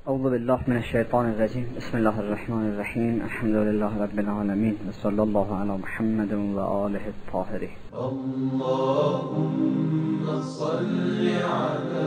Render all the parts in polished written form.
اعوذ بالله من الشیطان الرجیم. بسم الله الرحمن الرحیم. الحمد لله رب العالمین و صلی الله علی محمد و آله الطاهرین. اللهم صل علی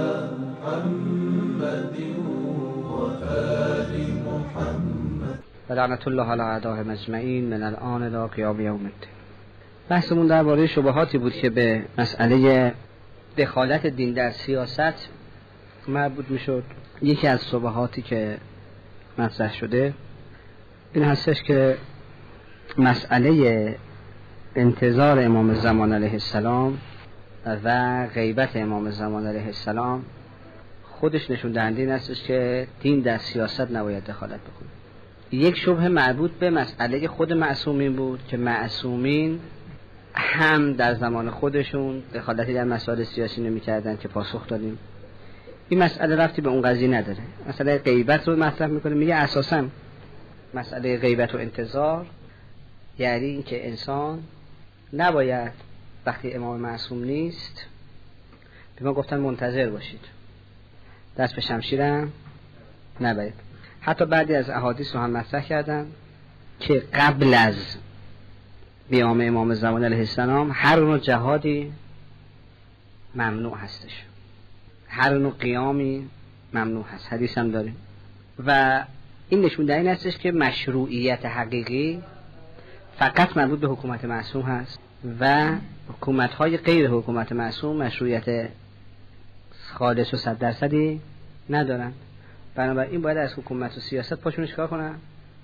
محمد و آل محمد و لعنت الله علی اعدائهم اجمعین من الان الی قیام یوم الدین. بحثمون درباره شبهاتی بود که به مسئله دخالت دین در سیاست مربوط میشد. یکی از شبهاتی که مطرح شده این هستش که مسئله انتظار امام زمان علیه السلام و غیبت امام زمان علیه السلام خودش نشون دهنده این هستش که دین در سیاست نباید دخالت بکنه. یک شبهه مربوط به مسئله خود معصومین بود که معصومین هم در زمان خودشون دخالتی در مسائل سیاسی نمی‌کردن که پاسخ دادیم. این مسئله ربطی به اون قضیه نداره. مسئله غیبت رو مطرح میکنه، میگه اساساً مسئله غیبت و انتظار یعنی این که انسان نباید وقتی امام معصوم نیست، به ما گفتن منتظر باشید، دست به شمشیرم نبرید. حتی بعضی از احادیث رو هم مطرح کردن که قبل از قیام امام زمان علیه السلام هر نوع جهادی ممنوع هستش، هر نوع قیامی ممنوع هست. حدیث هم داریم و این نشون دهنده این هستش که مشروعیت حقیقی فقط مربوط به حکومت معصوم هست و حکومت‌های غیر حکومت معصوم مشروعیت خالص و 100% ندارن. بنابراین باید از حکومت و سیاست پاشون چیکار کنن؟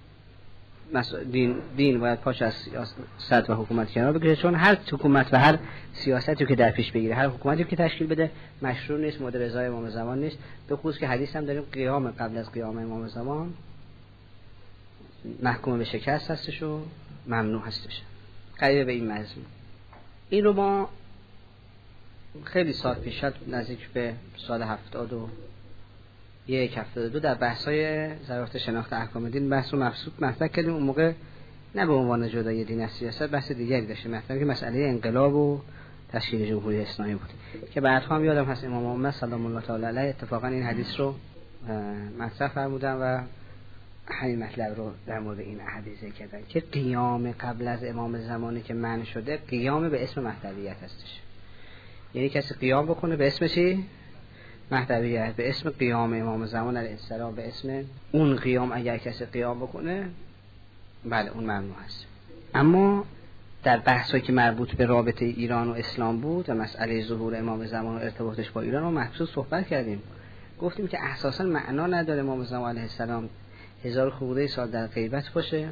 دین باید پاش از سیاست و حکومت کنار بگیره، چون هر حکومت و هر سیاستی که در پیش بگیره، هر حکومتی که تشکیل بده مشروع نیست، مورد رضای امام زمان نیست. به خصوص که حدیث هم داریم قیام قبل از قیام امام زمان محکوم به شکست هستش و ممنوع هستش. قریب به این مضمون این رو ما خیلی سال پیش شد، نزدیک به سال 71-72 در بحث‌های ضرورت شناخت احکام دین بحث رو مبسوط مطرح کردیم. اون موقع نه به عنوان جدای دین از سیاست، بحث دیگری داشتیم مطرح که مسئله انقلاب و تشکیل جمهوری اسلامی بود که بعدها هم یادم هست امام محمد سلام الله تعالی علیه اتفاقا این حدیث رو مطرح فرمودن و همین مطلب رو در مورد این حدیث کردن که قیام قبل از امام زمانی که منع شده قیام به اسم مهدویت هستش. یعنی کسی قیام بکنه به اسم چی؟ مهدویت، به اسم قیام امام زمان علیه السلام، به اسم اون قیام اگر کسی قیام بکنه بله اون ممنوع هست. اما در بحثایی که مربوط به رابطه ایران و اسلام بود و مسئله ظهور امام زمان و ارتباطش با ایران رو مخصوص صحبت کردیم. گفتیم که اساسا معنا نداره امام زمان علیه السلام 1000 خورده سال در غیبت باشه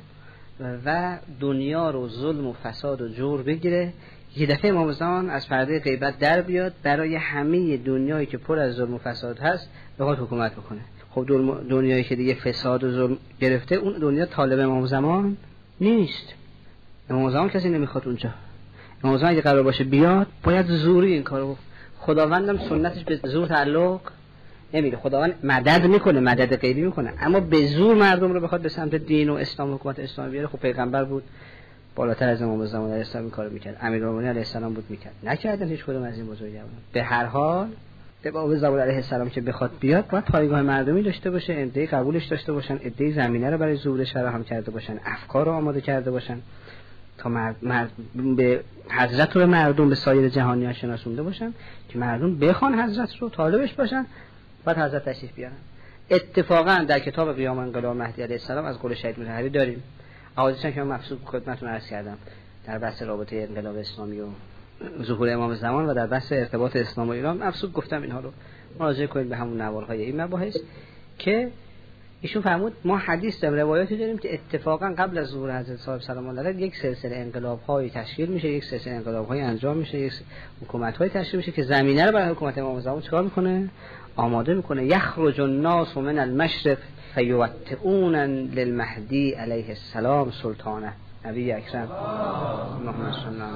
و دنیا رو ظلم و فساد و جور بگیره، یه دفعه امام زمان از پرده غیبت در بیاد برای همه دنیایی که پر از ظلم و فساد هست بخواد حکومت بکنه. خب دنیایی که دیگه فساد و ظلم گرفته اون دنیا طالب امام زمان نیست. امام زمان کسی نمیخواد اونجا. امام زمان اگه قرار باشه بیاد باید زوری این کارو. خداوندم سنتش به زور تعلق نمیده. خداوند مدد میکنه، مدد غیبی میکنه، اما به زور مردم رو بخواد به سمت دین و اسلام و حکومت اسلامی بیاره. خب پیغمبر بود بالاتر از امام زمان علیه السلام این کارو میکرد، امیرالمومنین علیه السلام بود میکرد، نکردن هیچ کدوم از این بزرگواران. به هر حال امام زمان علیه السلام که بخواد بیاد باید پایگاه مردمی داشته باشه، عده‌ای قبولش داشته باشن، عده‌ای زمینه رو برای ظهورش فراهم کرده باشن، افکار رو آماده کرده باشن تا به حضرت رو مردم به سایر جهانیان شناسونده باشن که مردم بخوان حضرت رو، طالبش باشن، بعد حضرت تشریف بیارن. اتفاقا در کتاب قیام انقلاب مهدی علیه السلام از قول شهید مطهری داریم، احادیثی که من مبسوط خدمتتون عرض کردم در بحث رابطه انقلاب اسلامی و ظهور امام زمان و در بحث ارتباط اسلام و ایران مبسوط گفتم اینها رو مراجعه کنید به همون نوارهای این مباحث که ایشون فرمود ما حدیث داریم، روایاتی داریم که اتفاقا قبل از ظهور حضرت صاحب سلام الله علیه یک سلسله انقلاب‌های تشکیل میشه، یک سلسله انقلاب‌های انجام میشه، یک حکومت‌های تشکیل میشه که زمینه رو برای حکومت امام زمان چیکار میکنه؟ آماده میکنه. یخرج الناس من المشرق فیوطئون للمهدی علیه السلام سلطانه. نبی اکرم محمد صلی الله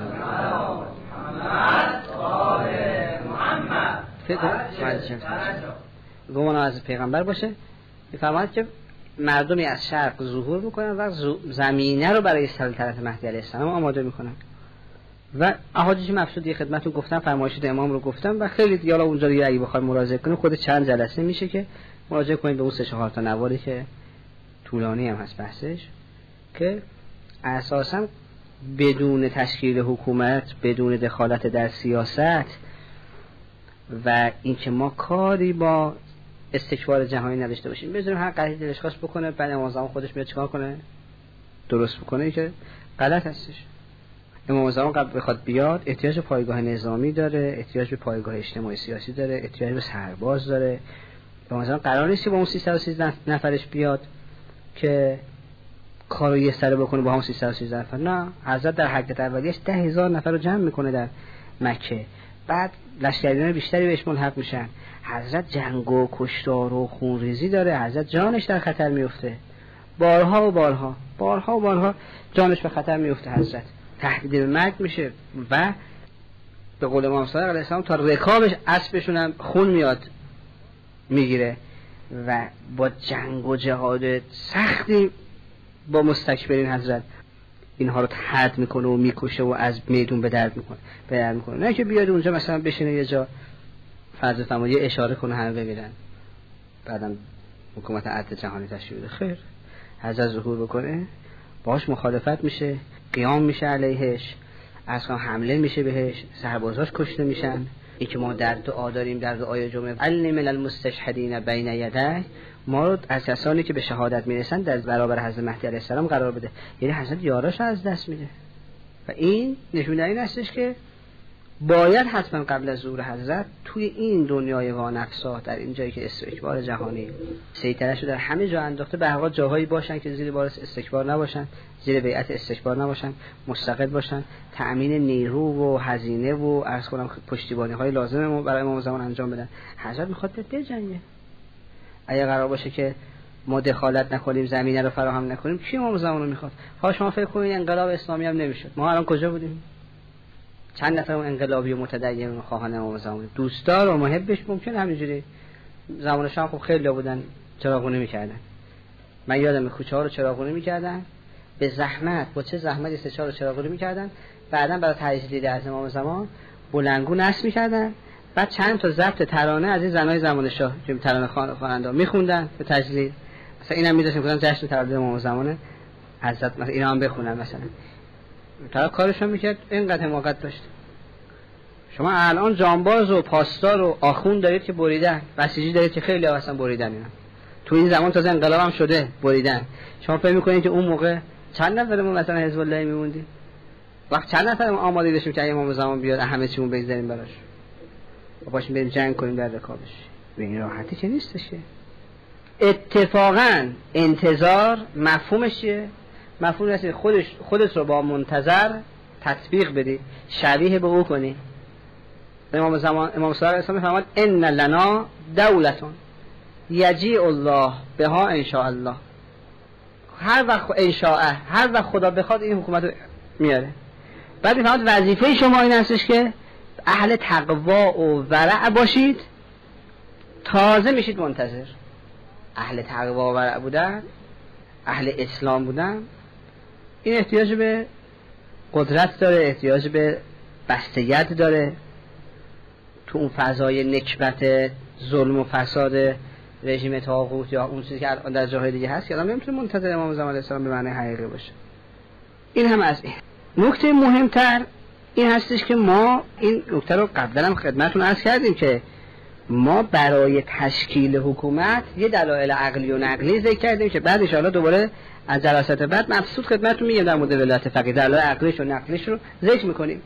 علیه و آله گمان از پیغمبر باشه، میفرماید که مردمی از شرق ظهور میکنن و زمینه رو برای سلطنت مهدی علیه السلام آماده میکنن. و احادیث مبسوطی خدمتتون گفتم، فرمایشات امام رو گفتم و خیلی دیگه. حالا اونجا دیگه اگه بخوایم مراجعه کنیم خود چند جلسه میشه که مراجعه کنید به اون 3-4 تا نواری که طولانی هم هست بحثش، که اساساً بدون تشکیل حکومت، بدون دخالت در سیاست و اینکه ما کاری با استکبار جهانی نداشته باشیم، بذاریم هر قضیه دلش خواست بکنه، بعد امام زمان خودش میاد چیکار کنه؟ درست بکنه، که غلط هستش. امام زمان قبل بخواد بیاد احتیاج به پایگاه نظامی داره، احتیاج به پایگاه اجتماعی سیاسی داره، احتیاج به سرباز داره. امام زمان قرار نیست که با اون 313 نفرش بیاد که کارو یه سره بکنه با هم 313 نفر. نه، حضرت در حجت اولیه‌اش 10,000 نفر رو جمع میکنه در مکه، بعد لشکریان بیشتری بهش ملحق میشن. حضرت جنگ و کشتار و خونریزی داره، حضرت جانش در خطر میفته، بارها و بارها جانش به خطر میفته، حضرت تهدید به مرگ میشه و به قول امام صادق علیه السلام تا رکابش اسبشون هم خون میاد میگیره و با جنگ و جهاد سختی با مستکبرین حضرت اینها رو طرد میکنه و میکشه و از میدون به در میکنه. نه که بیاد اونجا مثلا بشینه یه جا فرض فرمایید یه اشاره کنه همه ببینن، بعدم حکومت عدل جهانی تشکیل بده. خیر، حضرت ظهور بکنه باهاش مخالفت میشه، قیام میشه علیهش، اصلا حمله میشه بهش، سربازاش کشته میشن. این که ما در دعا داریم، در دعای جمعه علم من المستشهدین بین یدی، ما رو از کسانی که به شهادت میرسن در برابر حضرت مهدی علیه السلام قرار بده. یعنی حضرت یاراش از دست میده و این نشونه این هستش که باید حتما قبل از ظهور حضرت توی این دنیای وانفسا، در این جایی که استکبار جهانی سیطره‌شو در همه جا انداخته، به هر حال جاهایی باشن که زیر بار استکبار نباشن، زیر بیعت استکبار نباشن، مستقل باشن، تأمین نیرو و هزینه و عرض کنم پشتیبانی‌های لازم برای امام زمان انجام بدن. حضرت میخواد بجنگه. اگه قرار باشه که ما دخالت نکنیم، زمینه رو فراهم نکنیم، کی امام زمان رو میخواد؟ ها شما فکر کنید انقلاب اسلامی هم نمیشد. ما الان کجا بودیم؟ چند نفر انقلابی و متدین و خواهان امام زمان، دوستدار و محبش ممکن همینجوری زمان شام خب خیلی بودن چراغونی میکردن. من یادم کوچه ها رو چراغونی میکردن به زحمت، با چه زحمتی سه رو چراغونی میکردن، بعداً برای تجدید از امام زمان بلندگو نصب میکردن، بعد چند تا ضبط ترانه از این زنای زمان شاه که ترانه خواننده میخوندن به تجدید. مثلا اینم میذاشتن گفتن جشن تولد امام زمان حضرت، مثلا اینا هم بخونن. مثلا طرف کارشون میکرد، اینقدر حماقت داشت. شما الان جانباز و پاسدار و آخوند دارید که بریدن، بسیجی دارید که خیلی اصلا بریدن. اینا تو این زمان تازه انقلاب هم شده بریدن. شما فکر میکنید که اون موقع چند نفرمون مثلا حزب الله میموندیم؟ وقت چند نفرمون آماده داشتیم که امام زمان بیاد همه چیمون بگذاریم براش و باشیم بریم جنگ کنیم در رکابش؟ به این راحتی که نیستش. اتفاقا انتظار مفهومش چیه؟ مفهوم هست خودت رو با منتظر تطبیق بدی، شبیه به او کنی. امام صادق علیه السلام فرمود ان لنا دولتون یجیء الله بها ان شاء الله. هر وقت ان شاء، هر وقت خدا بخواد این حکومت رو میاره. بعد فرمود وظیفه شما این هستش که اهل تقوا و ورع باشید، تازه میشید منتظر. اهل تقوا و ورع بودن، اهل اسلام بودن، این احتیاج به قدرت داره، احتیاج به بستگیت داره. تو اون فضای نکبت ظلم و فساد رژیم طاغوت یا اون چیزی که الان در جاهای دیگه هست که آدم نمیتونه منتظر امام زمان علیه السلام به معنی حقیقی باشه. این هم از این. نکته مهمتر این هستش که ما این نکته رو قبلا هم خدمتتون عرض کردیم که ما برای تشکیل حکومت یه دلایل عقلی و نقلی ذکر کردیم که بعد ان شاءالله دوباره از جلسات بعد مبسوط خدمتتون میگم در مورد ولایت فقیه دلایل عقلیش و نقلیش رو ذکر میکنیم.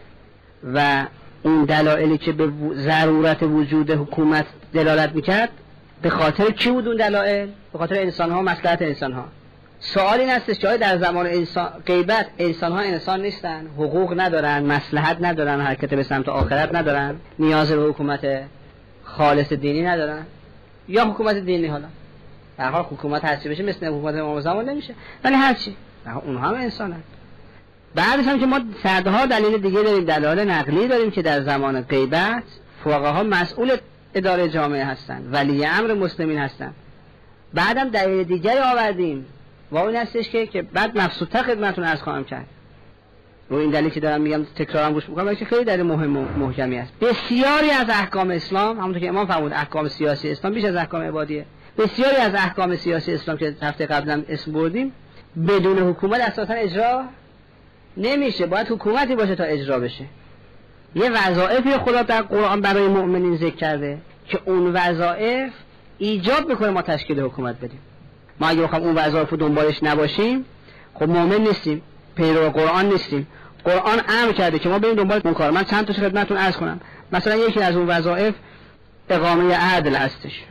و اون دلایلی که به ضرورت وجود حکومت دلالت میکرد به خاطر کی بود اون دلایل؟ به خاطر انسان‌ها و مصلحت انسان‌ها. سوال این هستش که در زمان غیبت انسان‌ها انسان نیستن، حقوق ندارن، مصلحت ندارن، حرکت به سمت آخرت ندارن، نیاز به حکومت خالص دینی ندارن، یا حکومت دینی؟ حالا در حال حکومت هرچی بشه مثل حکومت امام زمان نمیشه، ولی هرچی اونها هم انسانن. بعدش هم که ما صدها دلیل دیگه داریم، دلایل نقلی داریم که در زمان غیبت فقها مسئول اداره جامعه هستن، ولی امر مسلمین هستن. بعدم دلیل دیگری آوردیم و اون هستش که بعد مبسوط‌تر خدمتتون عرض خواهم کرد. و این دلیلی که دارم میگم تکرارم گوش میکنم که خیلی دلیل مهم و محکمی است. بسیاری از احکام اسلام، همونطور که امام فرمود احکام سیاسی اسلام بیش از احکام عبادیه، بسیاری از احکام سیاسی اسلام که هفته قبلا اسم بردیم بدون حکومت اساسا اجرا نمیشه. باید حکومتی باشه تا اجرا بشه. یه وظایفی خدا در قرآن برای مؤمنین ذکر کرده که اون وظایف ایجاب میکنه ما تشکیل حکومت بدیم. ما اگه بخوام اون وظایف رو دنبالش نباشیم خب مؤمن نیستیم، پیرو قرآن نیستیم. قرآن امر کرده که ما بریم دنبال اون کار. من چند تا خدمتتون عرض کنم. مثلا یکی از اون وظایف اقامه عدل هستش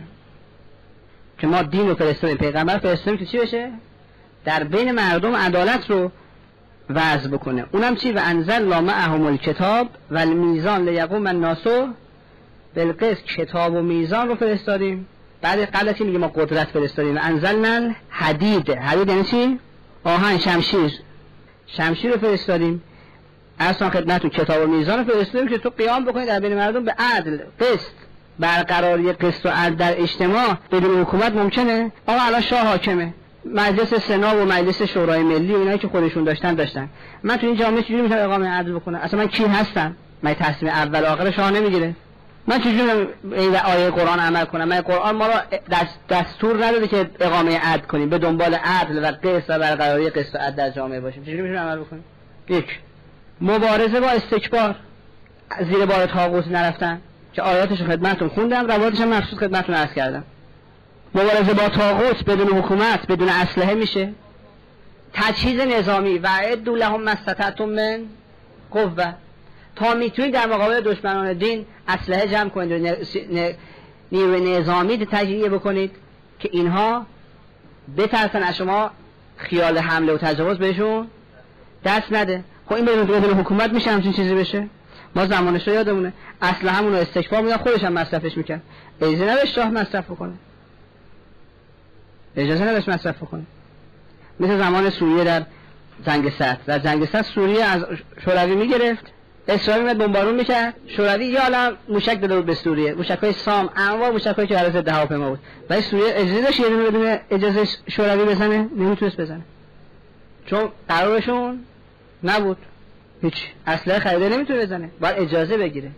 که ما دین رو فرستادیم، پیغمبر فرستادیم که چی بشه؟ در بین مردم عدالت رو وضع بکنه. اونم چی؟ و انزل معهم الکتاب و المیزان لیقوم الناس بالقسط. کتاب و میزان رو فرستادیم. بعد قبلش میگه ما قدرت فرستادیم. انزلنا الحدید. حدید یعنی چی؟ آهن، شمشیر رو فرستادیم. اصلا خدمتتون کتاب و میزان رو فرستادیم که تو قیام بکنی در بین مردم به عدل، قسط. برقراری قسط و عدل در اجتماع بدون حکومت ممکنه؟ آقا الان شاه حاکمه، مجلس سنا و مجلس شورای ملی و اینایی که خودشون داشتن. من تو این جامعه چجوری میتونم اقامه عدل بکنم؟ اصلا من کی هستم؟ من تصمیم اول آخر شاه نمیگیره. من چجوری این آیه قرآن عمل کنم؟ من قرآن ما را دستور نداده که اقامه عدل کنیم، به دنبال عدل و قسط و برقراری قسط و عدل در جامعه باشیم. چجوری میتونیم عمل بکنیم؟ یک، مبارزه با استکبار، زیر بار طاغوت نرفتن که آیاتش خدمتتون خوندم، روایتش هم مخصوص خدمتتون عرض کردم. مبارزه با طاغوت بدون حکومت، بدون اسلحه میشه. تجهیز نظامی و اعدوا لهم ما استطعتم من قوه. تا میتونید در مقابل دشمنان دین اسلحه جمع کنید و نیروی نظامی تهیه بکنید که اینها بترسن از شما خیال حمله و تجاوز بهشون دست نده. خب این بدون حکومت میشه همچین چیزی بشه؟ ما زمانش رو یادمونه اسلحه همون رو استکبار میدن، خودش هم مصرفش میکرد. اجازه نداشت شاه مصرف بکنه، اجازه نداشت مصرف بکنه. مثل زمان سوریه در جنگ سرد. در جنگ سرد سوریه از شوروی میگرفت، اسرائیل میاد بمبارون میکرد، شوروی یه عالم موشک داده بود به سوریه، موشک‌های سام، انواع موشک‌هایی که برای ضد هواپیما بود. ولی سوریه اجازه داشت یه دونه بدون اجازه شوروی بزنه؟ نمیتونست بزنه، چون قرارشون نبود. هیچ اسلحه خریده نمیتونه بزنه، باید اجازه بگیره.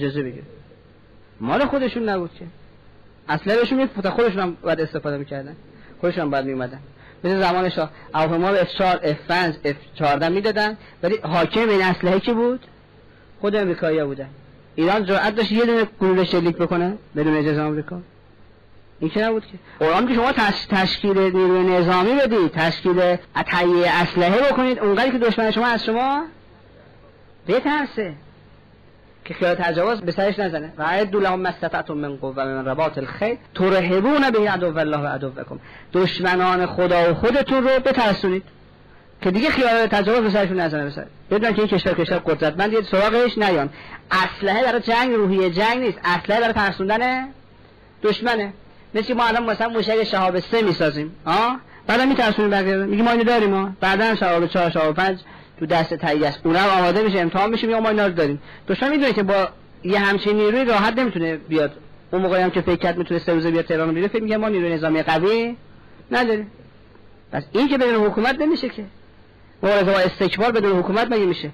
مال خودشون نبود که اسلحه بهشون میفروختن، خودشون هم باید استفاده میکردن، خودشون هم باید میومدن. مثل زمان شاه هواپیما رو F4 F5 F14 میدادن، ولی حاکم این اسلحه کی بود؟ خود امریکایی‌ها بودن. ایران جرأت داشت یه دونه گلوله شلیک بکنه بدون اجازه آمریکا؟ این که نبود که. قرآن که شما تشکیل نیروی نظامی بدید، تشکیل تهیه اسلحه بکنید، اونقدر که دشمن شما از شما بترسه که خیال تجاوز به سرش نزنه. و اعدوا لهم ما استطعتم من قوة و من رباط الخیل ترهبون به عدو الله و عدوکم. دشمنان خدا و خودتون رو بترسونید که دیگه خیال تجاوز به سرشون نزنه. بسر بدون که این کشور قدرتمند یه سراغش نیان. اسلحه برای جنگ روحیه جنگ نیست، اسلحه برای ترسوندن دشمنه. مثل ما الان مثلا موشک شهاب 3 میسازیم، بعدا میترسونیم بقیه، میگیم ما اینو داریم، بعدا شهاب 4 شهاب 5 تو دست تهیه است، اونم آماده میشه، امتحان میشه، میگم ما اینا رو داریم. دشمن میدونه که با یه همچین نیروی راحت نمیتونه بیاد. اون موقعی هم که فکر کرد میتونه 3 روزه بیاد تهران بگیره، فکر میگه ما نیروی نظامی قوی نداریم. پس این که بدون حکومت نمیشه که. مبارزه با استکبار بدون حکومت مگه میشه؟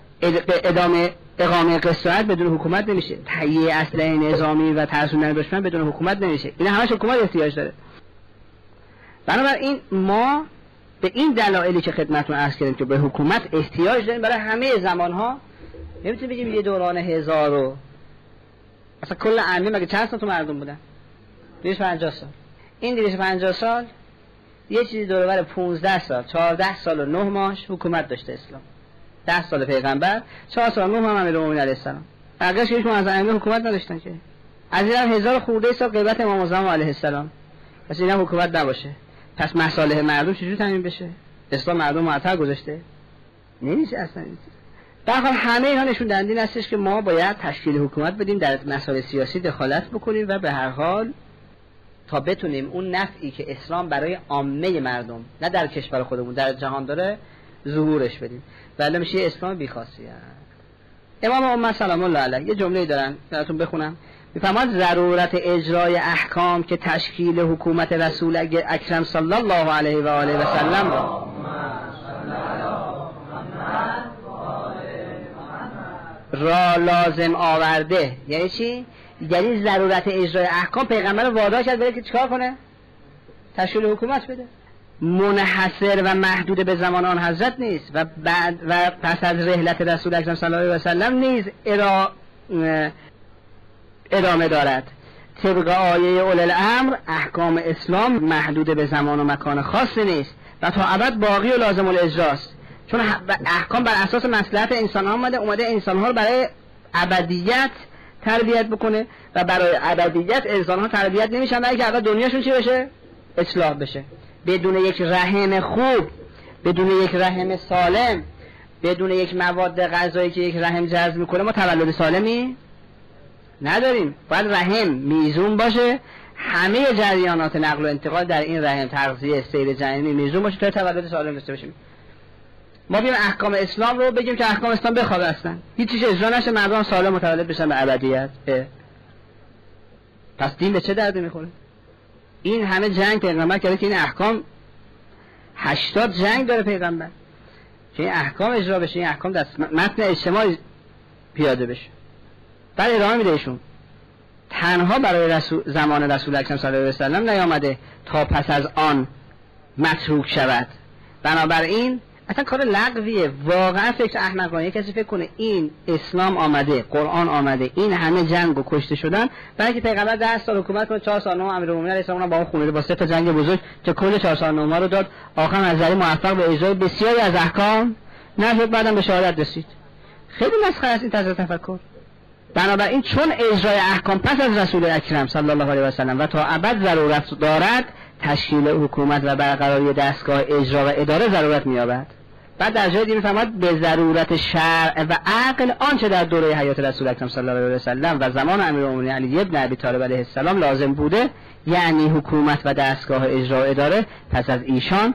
اقامه قسط و عدل بدون حکومت نمیشه. تهیه اسلحه نظامی و ترسوندن دشمن بدون حکومت نمیشه. اینا همش حکومت احتیاج داره. بنابراین ما به این دلایلی که خدمتتون عرض کردیم که به حکومت احتیاج داریم برای همه زمانها. نمیتونیم بگیم یه دوران 1000 و اصلا کل عالم مگه چند سال تو مردم بودن؟ 250 سال. این 250 سال یه چیزی دور و بر 15 سال 14 سال و 9 ماه حکومت داشته اسلام. 10 سال پیغمبر، 4 سال 9 ماه امیرالمومنین علیه السلام. بقیه‌اش هیچ از ائمه حکومت نداشتن که. از این 1000 خورده سال غیبت امام اعظم علیه السلام. پس اینا حکومت نباشه. پس مصالح مردم چجوری تامین بشه؟ اسلام مردم معطل گذاشته؟ نمیشه اصلا. در حال همه اینا نشون دهنده این هستش که ما باید تشکیل حکومت بدیم، در مسائل سیاسی دخالت بکنیم و به هر حال تا بتونیم اون نفعی که اسلام برای عامه مردم، نه در کشور خودمون، در جهان داره ظهورش بدیم. ولی میشه اسلام بی‌خاصیت. امام امت سلام الله علیه یه جمله‌ای دارن براتون بخونم. میفرماد ضرورت اجرای احکام که تشکیل حکومت رسول اکرم صلی الله علیه و آله و سلم را را لازم آورده. یعنی چی؟ یعنی ضرورت اجرای احکام پیغمبر رو وادار کرد بره که چیکار کنه؟ تشکیل حکومت بده. منحصر و محدود به زمان آن حضرت نیست و بعد و پس از رحلت رسول اکرم صلی الله علیه و سلم نیز ادامه دارد. طبق آیه اولی الامر احکام اسلام محدود به زمان و مکان خاصی نیست و تا ابد باقی و لازم الاجراست، چون احکام بر اساس مصلحت انسان ها اومده انسان ها رو برای ابدیت تربیت بکنه و برای ابدیت انسان ها تربیت نمیشن برای که اول دنیاشون چی بشه؟ اصلاح بشه. بدون یک رحم خوب، بدون یک رحم سالم، بدون یک مواد غذایی که یک رحم جذب میکنه ما تولد سالمی نداریم. باید رحم میزون باشه، همه جریانات نقل و انتقال در این رحم، تغذیه، سیر جنینی میزون باشه تا تولد سالم داشته باشیم. ما بیایم احکام اسلام رو بگیم که احکام اسلام بخوابه اصلا هیچیش اجرا نشه، مردم سالم متولد بشن به ابدیت. پس دین به چه درد میخوره؟ این همه جنگ پیغمبر کرده که این احکام 80 جنگ داره پیغمبر که این احکام اجرا بشه، این احکام در متن اجتماعی پیاده بشه. بعد ادامه میده ایشون تنها برای زمان رسول اکرم صلی الله علیه و سلم نیامده تا پس از آن متروک شود. بنابراین اصلا کار لغویه، واقعا فکر احمقانه. کسی فکر کنه این اسلام آمده، قرآن آمده، این همه جنگ و کشته شدن برای که پیغمبر 10 سال حکومت کنه، 4 سال امیرالمومنین علیه السلام با اون خونده با 3 تا جنگ بزرگ که کل 4 سال رو داد، آخر نظری موفق به اجرای بسیاری از احکام نشد، بعدم به شهادت رسید. خیلی مسخره است این طرز تفکر. بنابراین چون اجرای احکام پس از رسول اکرم صلی الله علیه و سلم و تا ابد ضرورت دارد، تشکیل حکومت و برقراری دستگاه اجرا و اداره ضرورت می‌یابد. بعد در جای دیگه می‌فرماید به ضرورت شرع و عقل آنچه در دوره حیات رسول اکرم صلی الله علیه و سلم و زمان امیرالمومنین علی ابن ابی طالب علیه السلام لازم بوده، یعنی حکومت و دستگاه اجرا و اداره پس از ایشان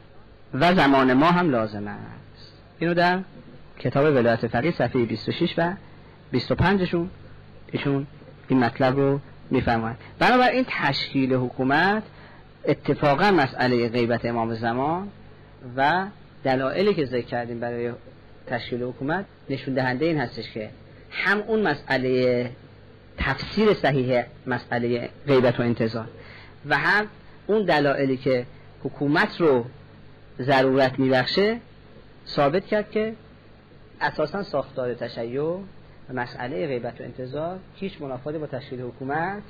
و زمان ما هم لازم است. اینو در کتاب ولایت فقیه صفحه 26 و 25شون ایشون این مطلب رو میفرمایند. بنابراین تشکیل حکومت اتفاقا مسئله غیبت امام زمان و دلایلی که ذکر کردیم برای تشکیل حکومت نشون دهنده این هستش که هم اون مسئله تفسیر صحیح مسئله غیبت و انتظار و هم اون دلایلی که حکومت رو ضرورت میبخشه ثابت کرد که اساسا ساختار تشیع و مسئله غیبت و انتظار هیچ منافاتی با تشکیل حکومت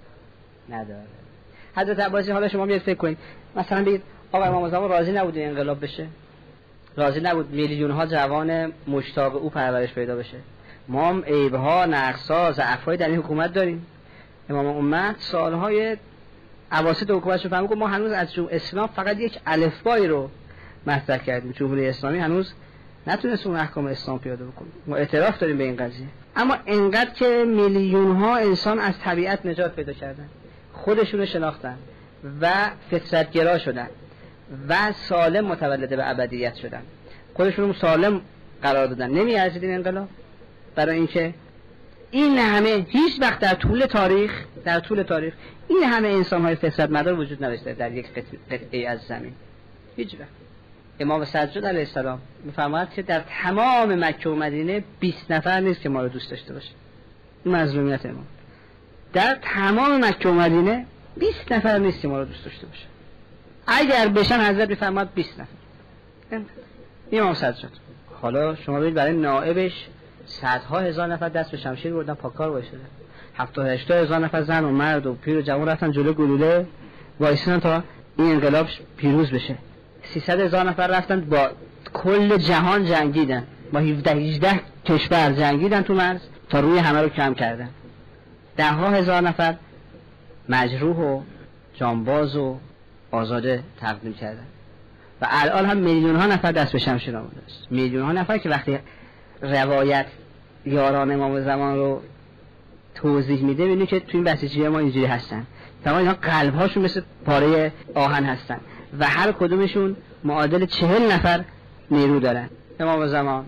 نداره. حضرت عباسی حالا شما بیاید فکر کنید مثلا بگید آقا امام زمان راضی نبود این انقلاب بشه، راضی نبود میلیون ها جوان مشتاق او پرورش پیدا بشه. ما هم عیب‌ها، نقص‌ها، ضعف‌های در این حکومت داریم. امام امت سالهای اواسط حکومتش رو فهمید که ما هنوز از اسلام فقط یک الفبایی رو مطرح کردیم. جمهوری اسلامی هنوز نتونست اون احکام اسلام پیاده بکنه. ما اعتراف داریم به این قضیه، اما انقدر که میلیون ها انسان از طبیعت نجات پیدا کردن، خودشون رو شناختن و فطرت‌گرا شدن و سالم متولد به ابدیت شدن، خودشون رو سالم قرار دادن. نمیارزید این انقلاب؟ برای اینکه این همه هیچ وقت در طول تاریخ این همه انسان های فطرت مدار وجود نداشته در یک قطعه از زمین. هیچ وقت. امام سجاد علیه السلام میفرماید که در تمام مکه و مدینه 20 نفر نیست که ما رو دوست داشته باشه. این مظلومیت امام. در تمام مکه و مدینه 20 نفر نیست که ما رو دوست داشته باشه. اگر بشن حضرت میفرماید 20 نفر. امام سجاد. حالا شما ببینید برای نائبش صدها هزار نفر دست به شمشیر بردن، پاکار وایسادن. 70-80 هزار نفر زن و مرد و پیر و جوان رفتن جلو گلوله وایسادن تا این انقلاب پیروز بشه. 300 هزار نفر رفتن با کل جهان جنگیدن، با 17-18 کشور جنگیدن تو مرز تا روی همه رو کم کردن. 10 هزار نفر مجروح و جانباز و آزاده تقدیم کردن و الان هم میلیون ها نفر دست به شمشیر آورده است. میلیون ها نفر که وقتی روایت یاران امام زمان رو توضیح میده ببینید که تو این بسیجی ما اینجوری هستن، تمام اینا قلب هاشون مثل پاره آهن هستن و هر کدومشون معادل 40 نفر نیرو دارن. امام زمان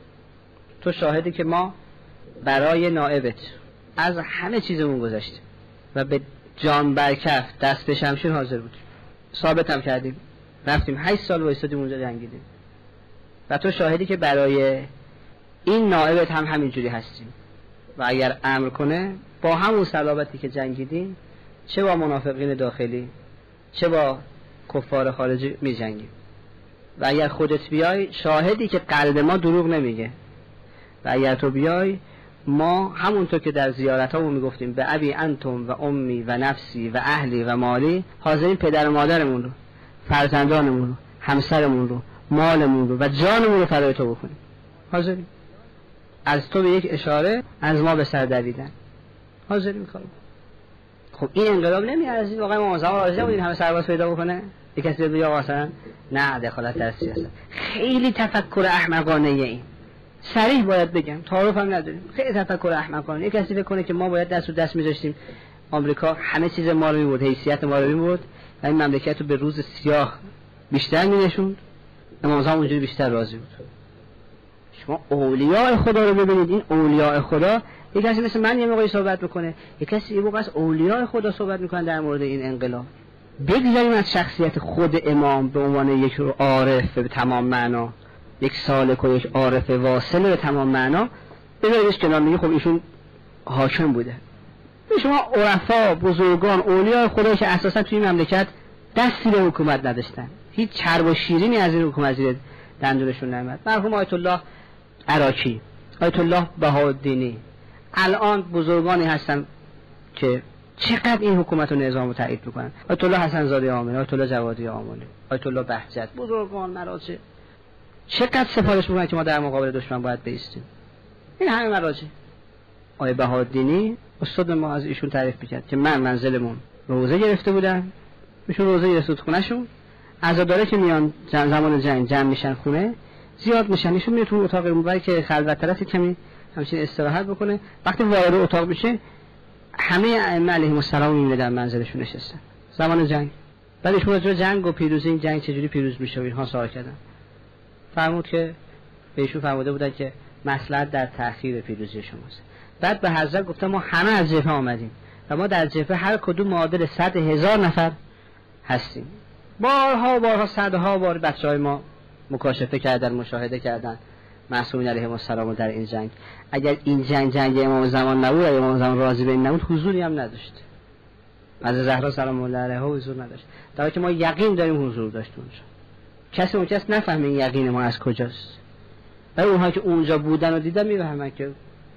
تو شاهدی که ما برای نائبت از همه چیزمون گذاشتیم و به جان برکف دست به شمشیر حاضر بودیم، ثابت هم کردیم، رفتیم 8 سال وایسادیم اونجا جنگیدیم و تو شاهدی که برای این نائبت هم همینجوری هستیم و اگر امر کنه با همون صلابتی که جنگیدیم، چه با منافقین داخلی چه با کفار خارجی می جنگیم. و اگر خودت بیای شاهدی که قلب ما دروغ نمیگه، و اگر تو بیای ما همونطور که در زیارت ها می گفتیم به ابی انتم و امی و نفسی و اهلی و مالی، حاضرین پدر و مادرمون رو، فرزندانمون رو، همسرمون رو، مالمون رو و جانمون رو فدای تو بکنیم. حاضرین از تو به یک اشاره از ما به سر دویدن، حاضرین کارو. خب این انقلاب نمیارزید واقعا ما زمان راضی بودیم همه سرباز پیدا بکنه؟ یک کسی بگه آقا مثلا نه دخالت در سیاست. خیلی تفکر احمقانه این. صریح باید بگم، تعارف هم نداریم. خیلی تفکر احمقانه. یک کسی فکر کنه که ما باید دست و دست می‌ذاشتیم آمریکا همه چیز ما رو می‌برد، حیثیت ما رو می‌برد و این مملکت رو به روز سیاه بیشتر می‌نشوند. امام زمان اونجوری بیشتر راضی بود. شما اولیاء خدا رو ببینید، این اولیاء خدا، یک کسی مثل من یه موقعی صحبت میکنه، یک کسی یه موقع از اولیاء خدا صحبت میکنه در مورد این انقلاب. بگذاریم از شخصیت خود امام به عنوان یک عارف به تمام معنا، یک سالک و یک عارف واصل به تمام معنا، بذاریدش کنار، میگه خب ایشون حاکم بوده. شما عرفا، بزرگان، اولیاء خدا که اساسا توی این مملکت دستی به حکومت نداشتن، هیچ چرب و شیرینی از این حکومت زیر دندونشون نمیاد. مرحوم آیت الله عراقی، آیت الله بهاءالدینی، الان بزرگانی هستن که چقدر این حکومت و نظام رو تایید میکنن. آیت الله حسن زاده آملی، آیت الله جوادی آملی، آیت الله بهجت، بزرگان مراجع چقدر سفارش میکنن که ما در مقابل دشمن باید بایستیم. این همه مراجع. آیت بهاءالدینی استاد ما از ایشون تعریف میکرد که من منزلمون روزه گرفته بودم، ایشون روزه گرفته بود خونه‌شون، عزاداره که میان زمان جنگ جمع میشن خونه زیاد میشن، ایشون میره تو اتاق اونوری که خلوت‌تر است کمی همچین استراحت بکنه. وقتی وارد اتاق میشه همه ائمه علیهم السلام میبینه در منزلشون نشستن زمان جنگ. بعد ایشون راجع به جنگ و پیروزی این جنگ چجوری پیروز میشه و اینها سوال کردن. فرمود که بهشون فرموده بودن که مصلحت در تأخیر پیروزی شماست. بعد به حضرت گفتم ما همه از جبهه آمدیم و ما در جبهه هر کدوم معادل 100,000 نفر هستیم. بارها صدها بار بچهای ما مکاشفه کردن، مشاهده کردن معصومین علیهم السلام در این جنگ. اگر این جنگ امام زمان نبود، امام زمان راضی به این نبود، حضوری هم نداشت. از زهرا سلام الله علیها حضور نداشت، در حالی که ما یقین داریم حضور داشت اونجا. کسی اون کس نفهمه این یقین ما از کجاست. ولی اونها که اونجا بودن و دیدن میفهمن که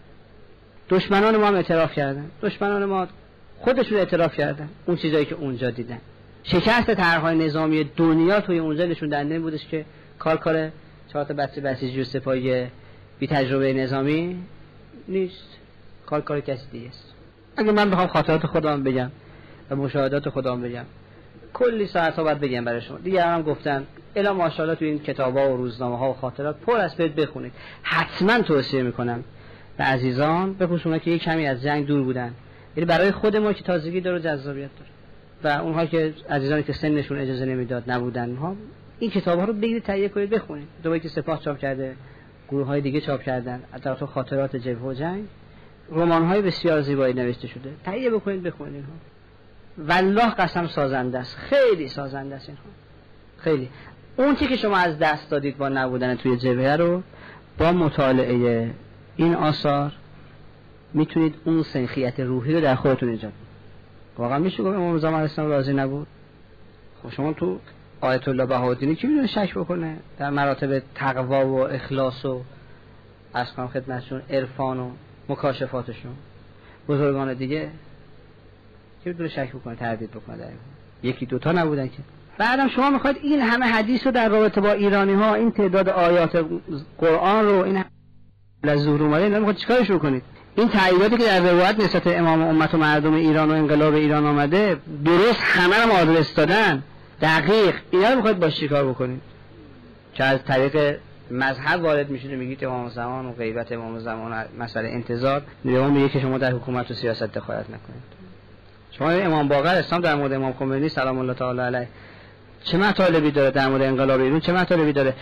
دشمنان ما هم اعتراف کردن، دشمنان ما خودشون اعتراف کردن اون چیزایی که اونجا دیدن. شکست طرح‌های نظامی دنیا توی اونجا نشون دهنده بودش که کار 4 تا بچه بسیجی و سپاهی بی تجربه نظامی نیست، کار کسی دیگه است. اگه من بخوام خاطرات خودم بگم و مشاهدات خودم بگم کلی ساعت ها باید بگم برای شما. دیگه هم گفتن الا ماشاءالله تو این کتاب‌ها و روزنامه‌ها و خاطرات پر از برید بخونید. حتما توصیه میکنم به عزیزان، به خصوص اونها که یک کمی از جنگ دور بودن، یعنی برای خود ما که تازگی داره و جذابیت داره، و اونها که عزیزانی که سنشون اجازه نمیداد نبودن، اونها این کتاب‌ها رو بگیرید تهیه کنید بخونید. دوباره که سپاه چاپ کرده، گروه‌های دیگه چاپ کردن، البته خاطرات جبهه و جنگ، رمان‌های بسیار زیبایی نوشته شده، تهیه بکنید بخونید اینها. والله قسم سازنده است، خیلی سازنده است اینها، خیلی. اون چیزی که شما از دست دادید با نبودن توی جبهه رو با مطالعه این آثار میتونید اون سنخیت روحی رو در خودتون ایجاد کنید. واقعا میشه گفت امام زمان اسلام راضی نبود؟ خب شما تو آیت الله بهاءالدینی کی میدونه شک بکنه در مراتب تقوا و اخلاص و اصلا خدمتشون، عرفان و مکاشفاتشون؟ بزرگان دیگه کی میدونه شک بکنه، تردید بکنه در این؟ یکی دوتا نبودن که. بعدم شما میخواید این همه حدیث رو در رابطه با ایرانی ها، این تعداد آیات قرآن رو، این از ظهور اومده، اینا میخواید چیکارش بکنید؟ این تأییداتی که در روایت نسبت امام امت و مردم ایران و انقلاب ایران آمده درست همه رو آدرس دادن، دقیق، اینا رو میخواید باش چیکار بکنید؟ که از طریق مذهب وارد میشید و میگید امام زمان و غیبت امام زمان مسئله انتظار، امام میگه که شما در حکومت و سیاست دخالت نکنید. شما امام باقر اسلام در مورد امام خمینی سلام الله تعالی علیه چه مطالبی داره؟ در مورد انقلاب ایران چه مطالبی داره؟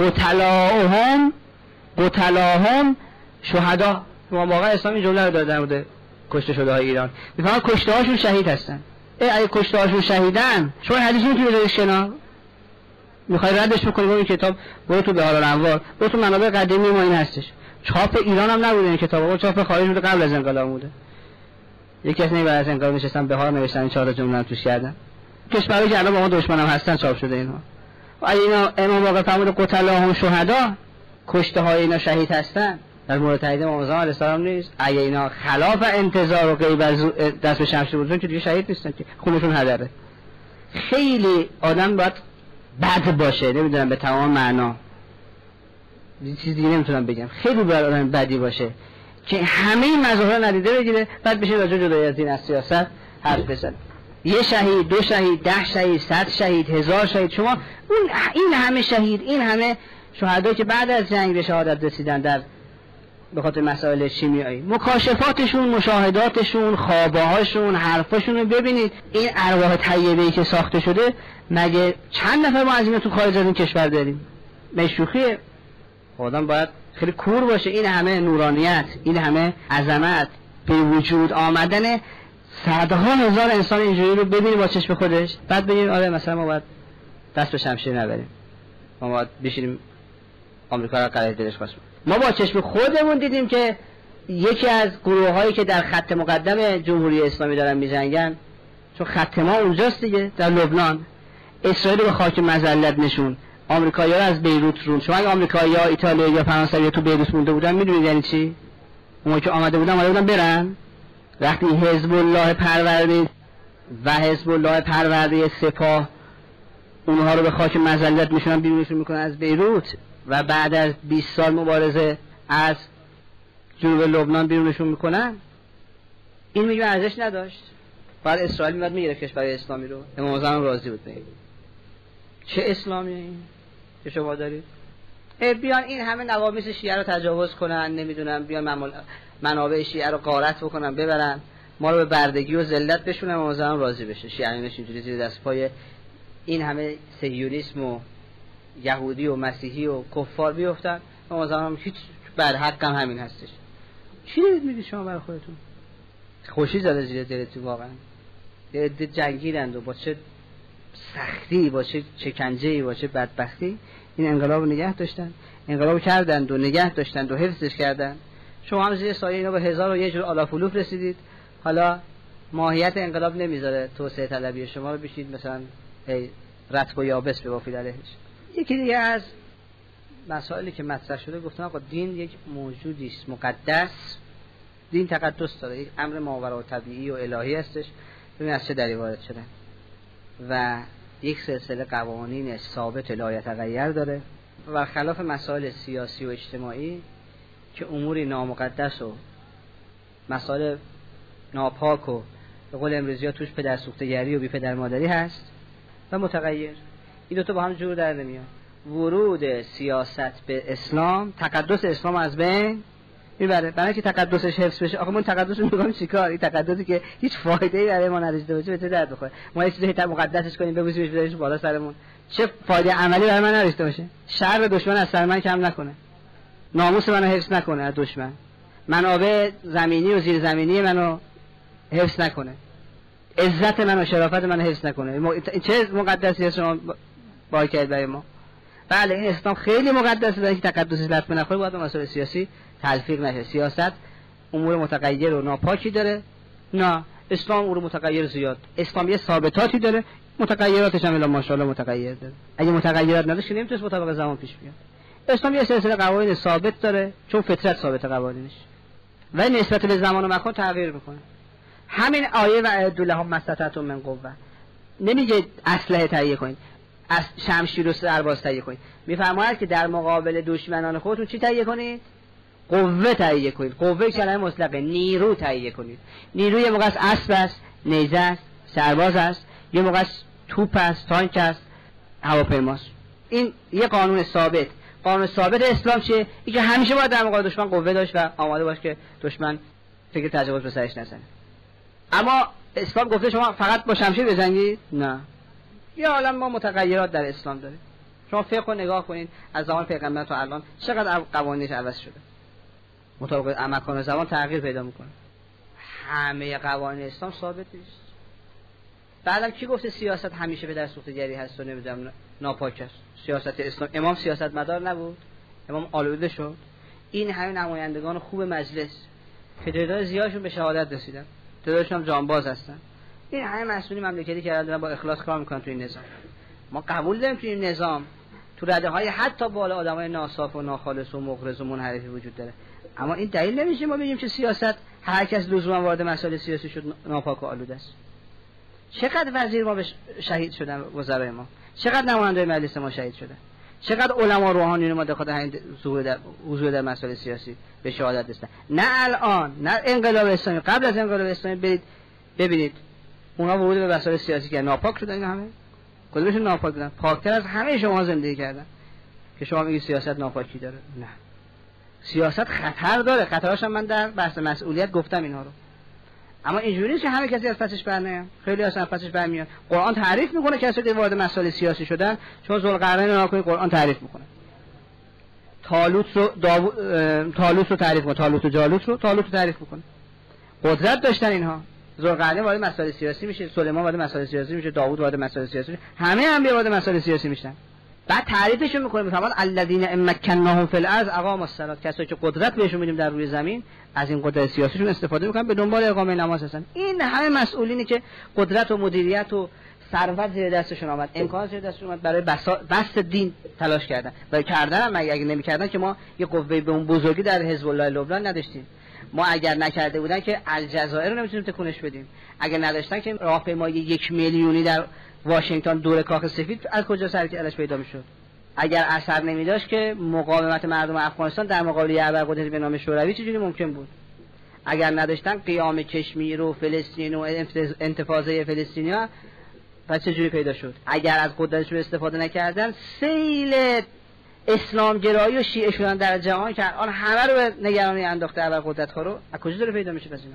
قتلاهم شهدا. امام باقر اسلام این جمله رو داره در مورد کشته شده های ایران، میفهمن کشته هاشون شهید هستن. اگه کشته هاشون شهیدن، شما حدیث میتونید بذارید کنار، میخوای ردش بکنی با این کتاب، برو تو بهار الانوار، برو تو منابع قدیمی ما این هستش. چاپ ایران هم نبوده این کتابا، چاپ خارج بوده، قبل از انقلاب بوده. یکی از بعد از انقلاب نشستن بهار نوشتن این 4 جمله توش کردن. کشورایی که الان با ما دشمن هم هستن چاپ شده اینها. اگه اینا امام واقع فرمود قتلاهم شهدا، کشته های اینا شهید هستن، در مورد تایید امام زمان علیه السلام نیست. اگه اینا خلاف انتظار و غیب از دست به شمشیر بودن که دیگه شهید نیستن که خونشون هدره. خیلی آدم باید بد باشه، نمیدونم به تمام معنا، چیز دیگه نمیتونم بگم، خیلی باید آدم بدی باشه که همه این مظاهر ندیده بگیره بعد بشه راجع جدایی از دین از سیاست حرف بزنه. 1 شهید، 2 شهید، 10 شهید، 100 شهید، 1000 شهید، شما این همه شهید، این همه شهدا که بعد از جنگ به شهادت رسیدن در به خاطر مسائل شیمیایی، مکاشفاتشون، مشاهداتشون، خوابهاشون، حرفاشون رو ببینید. این ارواح طیبه‌ای که ساخته شده، مگه چند نفر ما از اینا تو خارج از این کشور داریم؟ مشوخیه. آدم باید خیلی کور باشه. این همه نورانیت، این همه عظمت، به وجود آمدن صدها هزار انسان اینجوری رو ببینی با چشم خودش، بعد بگیم آره مثلا ما باید دست به شمشیر نبریم، ما باید بشینیم آمریکا را قرار دلش خواست. ما با چشم خودمون دیدیم که یکی از گروه‌هایی که در خط مقدم جمهوری اسلامی دارن می‌جنگن، چون خط ما اونجاست دیگه، در لبنان، اسرائیل به خاک مذلت نشون، آمریکایی‌ها از بیروت رون. شما اگه آمریکایی‌ها، ایتالیا یا فرانسوی‌ها تو بیروت مونده بودن می‌دونید یعنی چی؟ اونها که آمده بودن برن. وقتی حزب الله پرورده و حزب الله پرورده سپاه اونها رو به خاک مذلت میشونن، بیرونشون میکنن از بیروت و بعد از 20 سال مبارزه از جنوب لبنان بیرونشون میکنن، این میگه ارزش نداشت. بعد اسرائیل میاد میگیره کشور اسلامی رو. امام زمان راضی بود بگه چه اسلامیه این که شما دارید؟ بیان این همه نوامیس شیعه رو تجاوز کنن، نمیدونم بیان منابع شیعه رو غارت بکنن، ببرن ما رو به بردگی و ذلت بشونن، امام زمان راضی بشه. شیعیانش اینجوری زیر دست پای این همه سیونیسم و یهودی و مسیحی و کفار بیفتن. امام زمان هیچ بر حق هم همین هستش. چی دارید میگید شما برای خودتون؟ خوشی زده زیر دلتون واقعا. دل جنگیدند و با چه سختی، با چه شکنجه‌ای، با چه بدبختی این انقلاب رو نگه داشتن، انقلاب کردند و نگه داشتند و حفظش کردند. شما هم زیر سایه اینا به 1001 جور آلافولوف رسیدید. حالا ماهیت انقلاب نمیذاره توسعه طلبی شما رو بشید مثلا رطب و یابس ببافید علیهش. یکی دیگه از مسائلی که مطرح شده، گفتن آقا دین یک موجودی است مقدس، دین تقدس داره، یک امر ماورا طبیعی و الهی هستش. ببین از چه دری وارد شدن و یک سلسله قوانین ثابت لا یتغیر داره و خلاف مسائل سیاسی و اجتماعی که امور نامقدس و مسائل ناپاک و به قول امروزی‌ها توش پدر سوختگری و بی پدر مادری هست و متغیر. این دوتا با هم جور در نمیاد. ورود سیاست به اسلام تقدس اسلام از بین میبره. برای که تقدسش حفظ بشه، آخه ما تقدس رو میگم چیکار؟ این تقدسی که هیچ فایده‌ای برای ما نداشته باشه به چه درد بخوره؟ ما یه چیزی مقدسش کنیم ببوسیمش بذاریمش بالا سرمون، چه فایده عملی برای من نداشته باشه؟ شر دشمن از سر من کم نکنه، ناموس منو حفظ نکنه از دشمن، منابع زمینی و زیر زمینی منو حفظ نکنه، عزت منو، شرافت منو حفظ نکنه. چه مقدسی است شما باید کرد برای ما؟ بله این اسلام خیلی مقدسه، برای که تقدسش لطمه نخوره باید با مسائل سیاسی تلفیق نشه. سیاست امور متغیر و ناپاکی داره، نه اسلام امور متغیر زیاد. اسلام یه ثابتاتی داره، متغیراتش هم الا ماشاءالله متغیر داره. اگه متغیرات نداشت نمیتونه مطابق زمان پیش بیاد. اسلام یه سلسله قوانین ثابت داره، چون فطرت ثابت قوانینش، و نسبت به زمان و مکان تغییر میکنه. همین آیه و اعدوا لهم ما استطعتم من قوه نمیگه اسلحه تهیه کنید، از شمشیر و سرباز تهیه کنید، میفرماید که در مقابل دشمنان خودتون چی تهیه کنید؟ قوه تهیه کنید. قوه کلمه مطلقه، نیرو تهیه کنید. نیروی یه موقع است اسب است، نیزه است، سرباز است، یه موقع است توپ است، تانک است، هواپیماست. این یه قانون ثابت. قانون ثابت اسلام چیه؟ این که همیشه باید در مقابل دشمن قوه داشت و آماده باش که دشمن فکر تجاوز به سرش نزنه. اما اسلام گفته شما فقط با شمشیر بزنید؟ نه. یا عالم ما متغیرات در اسلام داریم. شما فقه نگاه کنید از زمان پیغمبر تا الان چقدر قوانینش عوض شده، مطابق مکان و زمان تغییر پیدا میکنه. همه قوانین اسلام ثابت نیست. بعدم کی گفته سیاست همیشه به در سوختگری هست و نمیدونم ناپاک است؟ سیاست اسلام، امام سیاست مدار نبود؟ امام آلوده شد؟ این همه نمایندگان خوب مجلس که تعداد زیادشون به شهادت رسیدن، تعدادشون هم جانباز هستن، این همه مسئولین مملکتی که دارن با اخلاص کار میکنن تو این نظام. ما قبول داریم تو این نظام تو رده‌های حتی بالا آدمای ناصاف و ناخالص و مغرض و منحرفی وجود داره، اما این دلیل نمیشه ما بگیم که سیاست هر کس لزوما وارد مسائل سیاسی شد ناپاک و آلوده است. چقدر وزیر ما شهید شدن، وزرای ما، چقدر نمایندای مجلس ما شهید شدن، چقدر علما روحانیون ما داخل همین حضور در مسائل سیاسی به شهادت رسیدن. نه الان، نه انقلاب اسلامی، قبل از انقلاب اسلامی برید ببینید اونا ورود به مسائل سیاسی که ناپاک شدن، اینا همه کدومشون ناپاک بودن؟ پاکتر از همه شما زندگی کردن که شما میگید سیاست ناپاکی داره. نه، سیاست خطر داره، خطراش هم من در بحث مسئولیت گفتم اینها رو. اما اینجوری نیست که همه کسی از پسش برمیاد، خیلی از پسش برمیاد. قرآن تعریف میکنه کسی که وارد مسائل سیاسی شدن، چون ذوالقرنین رو نکنید قرآن تعریف میکنه. طالوت رو تعریف میکنه، طالوت و جالوت رو تعریف میکنه. قدرت داشتن اینها. ذوالقرنین وارد مسائل سیاسی میشه، سلیمان وارد مسائل سیاسی میشه، داوود وارد مسائل سیاسی میشه، همه انبیا وارد مسائل سیاسی میشن. بعد تعریفشون میکنه، میفهمن الذین امکناهم فی الارض اقاموا الصلاة، کسایی که قدرت بهشون میدیم در روی زمین از این قدرت سیاسیشون استفاده میکنن، به دنبال اقامه نماز هستن. این همه مسئولینی که قدرت و مدیریت و ثروت زیر دستشون آمد، امکانات زیر دستشون آمد، برای بسط دین تلاش کردن و کردن. اگه نمیکردن که ما یه قوه به اون بزرگی در حزب الله لبنان نداشتیم. ما اگر نکرده بودن که الجزایر رو نمیتونیم تکونش بدیم. اگر نداشتن که راهپیمایی 1 میلیونی در واشنگتن دور کاخ سفید از کجا سرش پیدا میشد. اگر اثر نمیداشت که مقاومت مردم افغانستان در مقابل ابرقدرتی به نام شوروی چجوری ممکن بود. اگر نداشتن قیام کشمیر و فلسطین و انتفاضه فلسطینیا پس چجوری پیدا شد. اگر از قدرتشون استفاده نکردن سیل اسلام گرایی و شیعه شدن در جهان که الان همه رو به نگرانی انداخته ابرقدرت ها رو، از کجا داره پیدا میشه پس اینا؟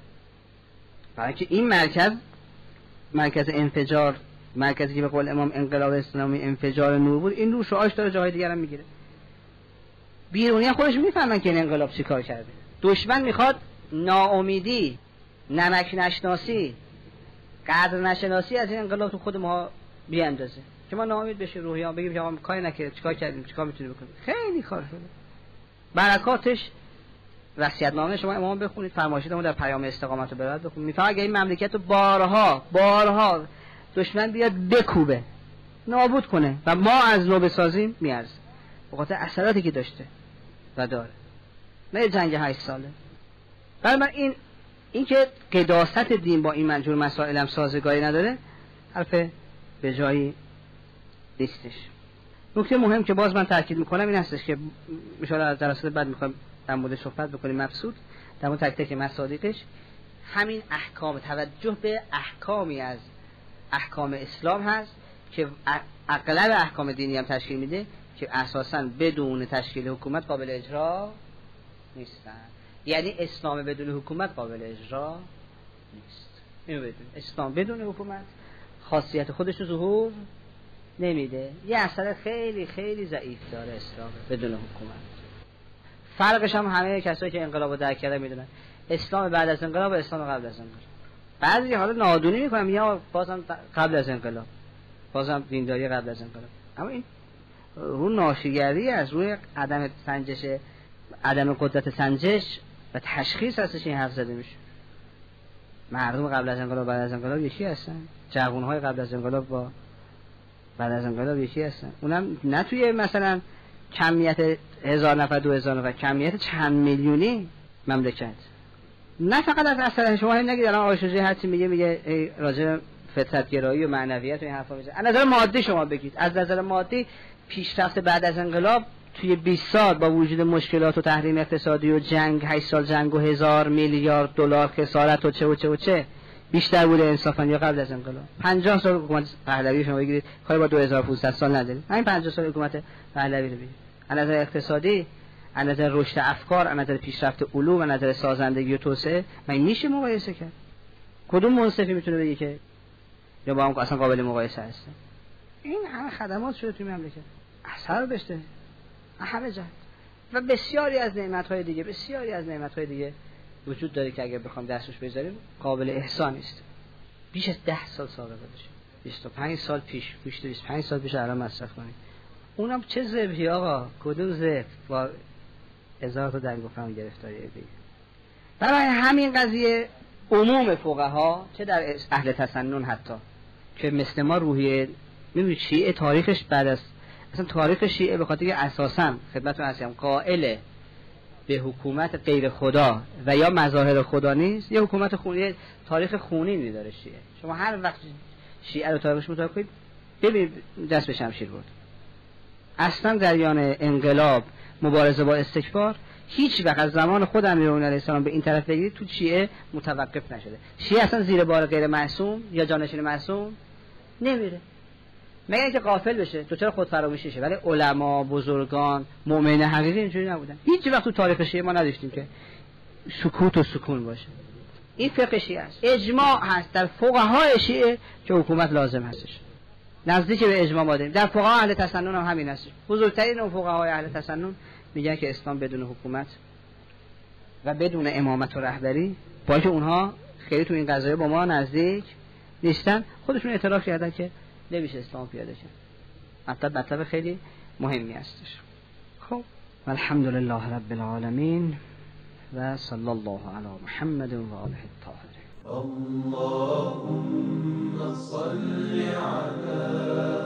برای اینکه این مرکز انفجار، مرکزی که به قول امام انقلاب اسلامی انفجار نور بود، این رو شعاعش داره جاهای دیگر هم میگیره. بیرونی خودش میفهمن که این انقلاب چیکار کرده. دشمن میخواد ناامیدی، نمک نشناسی، قدر نشناسی از این انقلاب تو خود ما بیاندازه که ما ناامید بشیم، روحیان بگیم که ما کاری نکردیم، چیکار کردیم، چیکار میتونیم بکنیم. خیلی کار شده. برکاتش وصیت‌نامه شما امام بخونید، فرمایشاتمون در پیام استقامت رو برات بخونید. میفهمه اگه این مملکت رو بارها دشمن بیاد بکوبه، نابود کنه و ما از نو بسازیم، میارزه به خاطر اثراتی که داشته و داره. نه جنگ 8 ساله. برای من این که قداست دین با این منجور مسائل هم سازگاری نداره، حرف به جایی نیستش. نکته مهم که باز من تاکید میکنم این هستش که ان شاء الله از جلسات بعد میخوایم در مورد صحبت بکنیم مبسوط در مورد تک تک مصادیقش. همین احکام، توجه به احکامی از احکام اسلام هست که اغلب احکام دینی هم تشکیل میده که اساساً بدون تشکیل حکومت قابل اجرا نیستن. یعنی اسلام بدون حکومت قابل اجرا نیست. اینو بدون اسلام بدون حکومت خاصیت خودش رو ظهور نمیده. یه اثر خیلی خیلی ضعیف داره اسلام بدون حکومت. فرقش هم همه کسایی که انقلابو درک کردن میدونن. اسلام بعد از انقلاب و اسلام قبل از انقلاب. بعضی حالا نادونی میکنم یا بازم قبل از انقلاب، بازم دینداری قبل از انقلاب. اما این رو ناشیگری از روی عدم سنجش، عدم قدرت سنجش و تشخیص هستش این حرف زده میشه. مردم قبل از انقلاب بعد از انقلاب یکی هستن، جوانهای قبل از انقلاب با بعد از انقلاب یکی هستن. اونم نه توی مثلا کمیت 1000 نفر 2000 نفر، کمیت چند میلیونی مملکت. نه فقط از اثر شما هم نگید الان آقای شجاعی هرچی میگه راجع فطرت گرایی و معنویت و این حرفا میزنه. از نظر مادی شما بگید، از نظر مادی پیشرفت بعد از انقلاب توی 20 سال با وجود مشکلات و تحریم اقتصادی و جنگ، 8 سال جنگ و 1000 میلیارد دلار خسارت و چه بیشتر بوده انصافا یا قبل از انقلاب. 50 سال حکومت پهلوی شما بگیرید، کاری با 2500 سال ندارید. همین 50 سال حکومت پهلوی رو بگیرید. از نظر اقتصادی، از نظر رشد افکار، از نظر پیشرفت علوم، از نظر سازندگی و توسعه، من میشه مقایسه کرد؟ کدوم منصفی میتونه بگه که یا با هم اصلا قابل مقایسه هست؟ این همه خدمات شده توی مملکت، اثر داشته همه جا و بسیاری از نعمت‌های دیگه وجود داره که اگر بخوام دستش بذاریم قابل احسان است. بیش از 10 سال سابقه داشته، 25 سال پیش، 25 سال پیش الان مصرف کنید. اونم چه ذبحی آقا، کدوم ذبح؟ با 1000 تا دنگ و فهم گرفتاری دیگه. برای همین قضیه عموم فقها چه در اهل تسنن حتی که مثل ما روحیه می‌بینید شیعه تاریخش بعد از اصلا تاریخ شیعه به خاطر که اساساً خدمتتون هستم قائل به حکومت غیر خدا و یا مظاهر خدا نیست، یه حکومت خونی تاریخ خونی داره شیعه. شما هر وقت شیعه رو تاریخش مطالعه کنید ببینید دست به شمشیر برد. اصلا جریان انقلاب مبارزه با استکبار هیچ وقت از زمان خود امیرالمومنین علیه السلام به این طرف بگیرید تو شیعه متوقف نشده. شیعه اصلا زیر بار غیر معصوم یا جانشین معصوم نمیره مگر اینکه غافل بشه تو چرا خود فراموشی شه. ولی علما بزرگان مؤمنین حقیقی اینجوری نبودن. هیچ وقت تو تاریخ شیعه ما نداشتیم که سکوت و سکون باشه. این فقه شیعه است. اجماع هست در فقهای شیعه که حکومت لازم هستش. نزدیک به اجماع ما داریم. در فقهای اهل تسنن هم همین است. بزرگترین فقهای اهل تسنن میگن که اسلام بدون حکومت و بدون امامت و رهبری، با اینکه اونها خیلی تو این قضایا با ما نزدیک نیستن، خودشون اعتراف کردن که نمیشه اسلام پیاده کرد. مطلب خیلی مهمی هستش. خب الحمدلله رب العالمین و صلی الله علی محمد و آله الطاهرین. اللهم صل على